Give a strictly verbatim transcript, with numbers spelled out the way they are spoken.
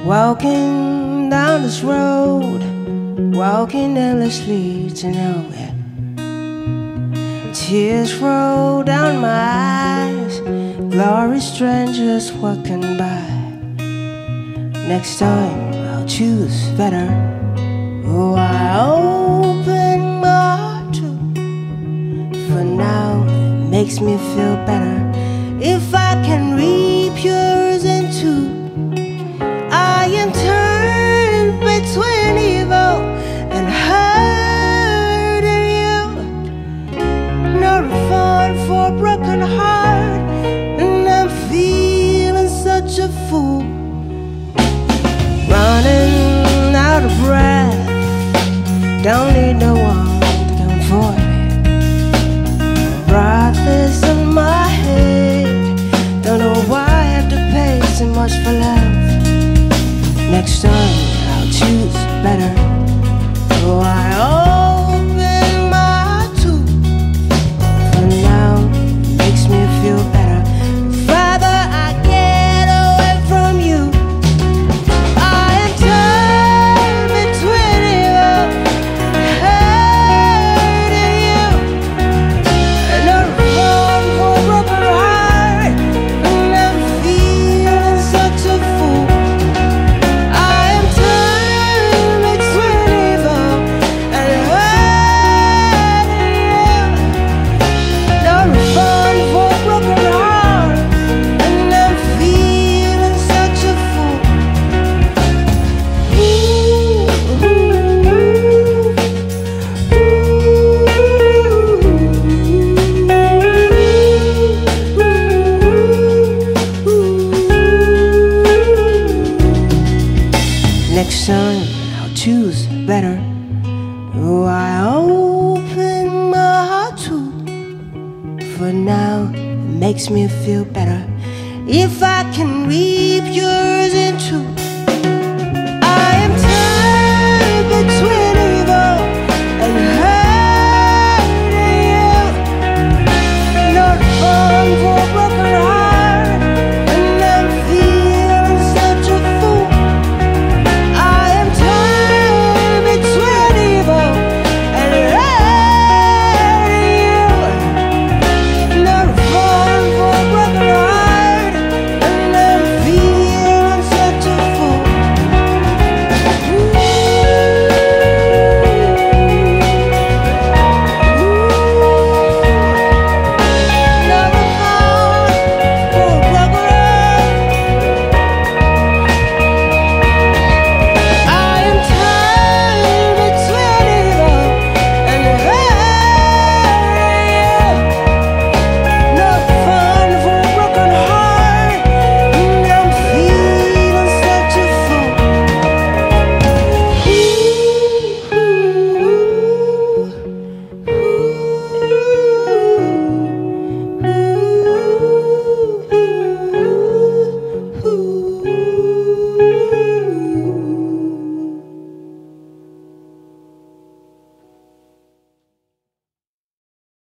Walking down this road, walking endlessly to nowhere. Tears roll down my eyes, glory strangers walking by. Next time I'll choose better. Oh, I open my heart to. For now it makes me feel better. If I can reap yours into, I am turned between evil and hurting you. No refund for a broken heart, and I'm feeling such a fool. Running out of breath, don't need no one to comfort me. Breathless in my head, don't know why I have to pay so much for love. Next time I'll choose better. Oh, I open my heart to. For now it makes me feel better. If ever I get away from you, I am torn between you, hurting you. No reform for a broken heart, and I'm feeling such a fool. Next time I'll choose better. Oh, I open my heart to. For now it makes me feel better. If I can read